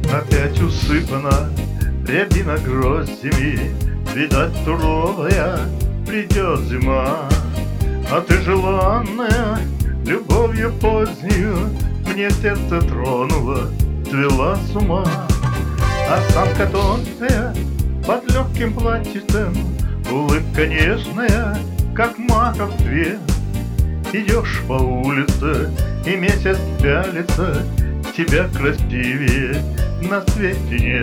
Опять усыпана рябина гроздями, видать, суровая придет зима. А ты, желанная, любовью позднюю мне сердце тронула, свела с ума. Осанка тонкая под легким платьицем, улыбка нежная, как маков цвет. Идешь по улице, и месяц пялится, тебя красивее на свете нет.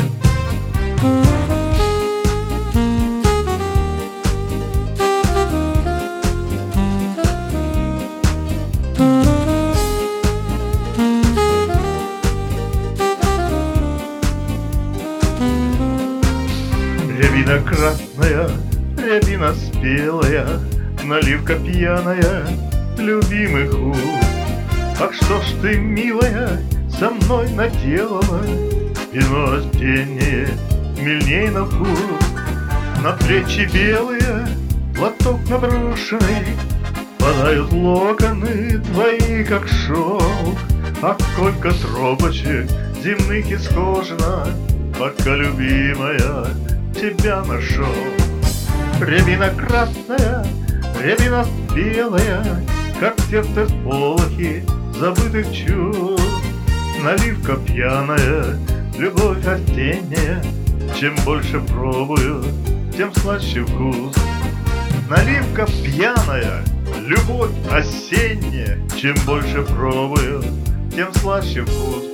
Рябина красная, рябина спелая, наливка пьяная любимых уст. Ах, что ж ты, милая, со мной наделала? Вино осеннее, мильней на вкус. На плечи белые, платок наброшенный, падают локоны твои, как шелк. А сколько трубочек земных исхожено, пока, любимая, тебя нашел. Рябина красная, рябина белая, как сердце сполохи забытых чувств. Наливка пьяная, любовь осенняя, чем больше пробую, тем слаще вкус. Наливка пьяная, любовь осенняя, чем больше пробую, тем слаще вкус.